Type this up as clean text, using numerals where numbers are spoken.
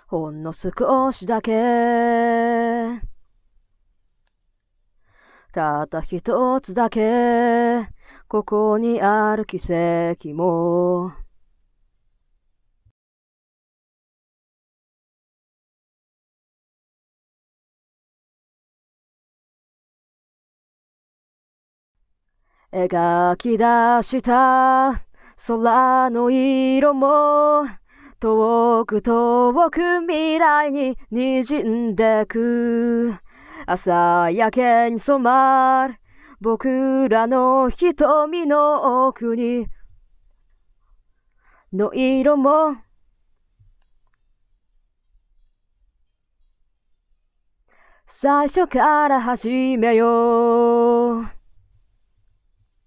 ほんの少しだけ、たった一つだけ、ここにある奇跡も描き出した空の色も遠く遠く未来に滲んでく、朝焼けに染まる僕らの瞳の奥にの色も最初から始めよう。